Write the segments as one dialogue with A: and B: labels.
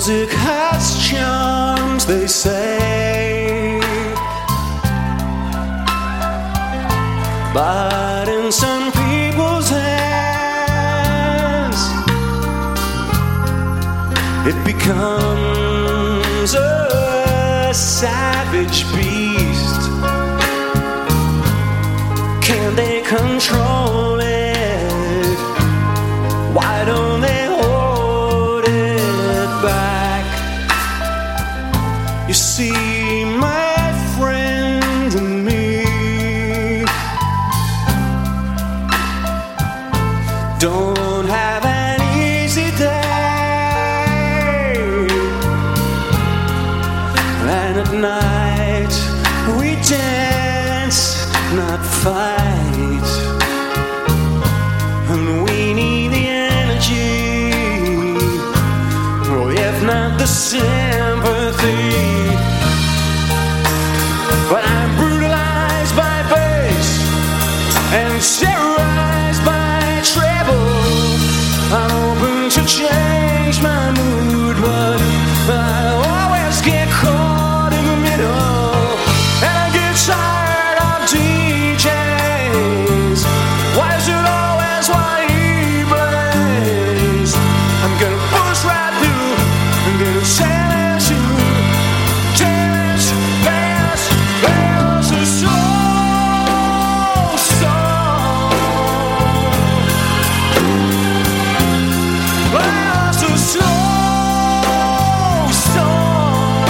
A: Music has charms, they say, but in some people's hands it becomes a savage beast. Can they control it? Why don't they hold it back? You see, my friend and me don't have an easy day, and at night we dance, not fight, and we need the energy, or if not the sympathy. But I'm brutalized by bass and terrorized by treble. I'm open to change my mood, but I always get caught in the middle, and I get tired of DJs. Why is it always what he plays? I'm gonna push right through, I'm gonna challenge you, dance, dance, dance a slow song. Dance a slow song.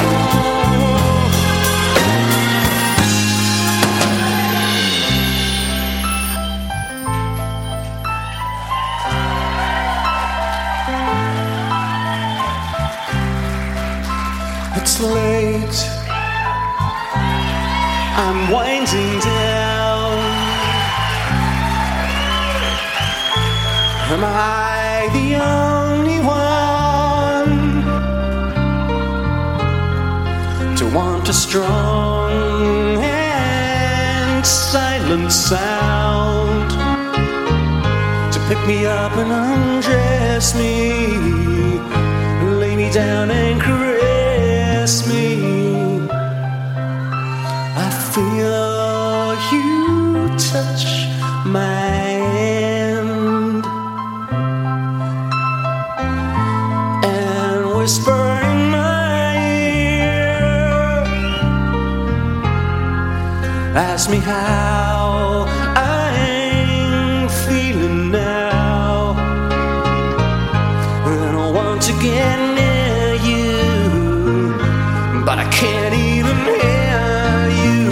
A: It's late, I'm winding down. Am I the only one to want a strong and silent sound to pick me up and undress me, lay me down and caress me? I feel you touch my hand and whisper in my ear, ask me how I'm feeling now, and I want to get near you, but I can't even hear you.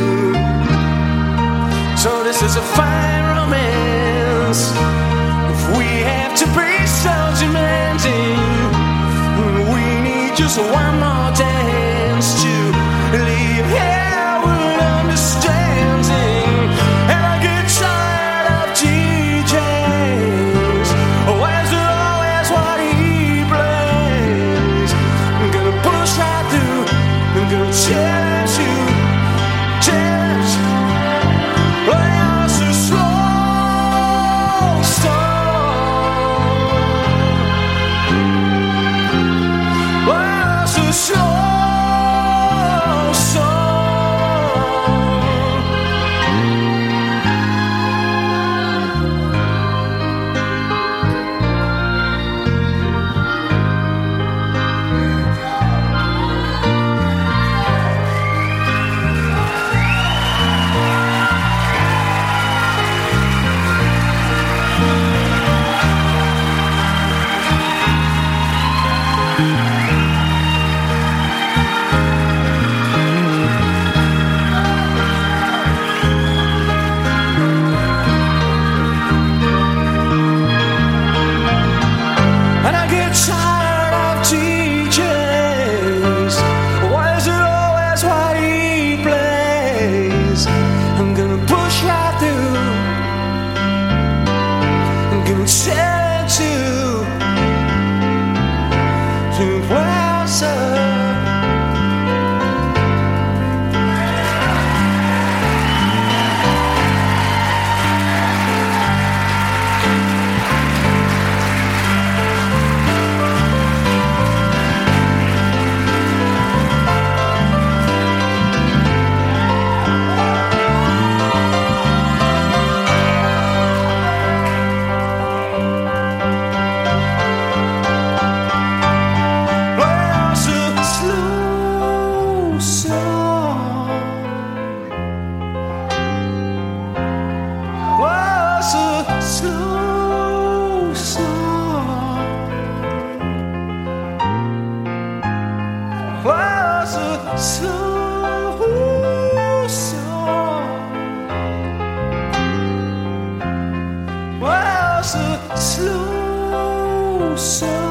A: So this is a fine romance. If we have to be so demanding, we need just one more dance to leave here with understanding. And I get tired of DJs. Why is it always what he plays? I'm gonna push right through, I'm gonna challenge you, challenge. Dance a slow song. Dance a slow so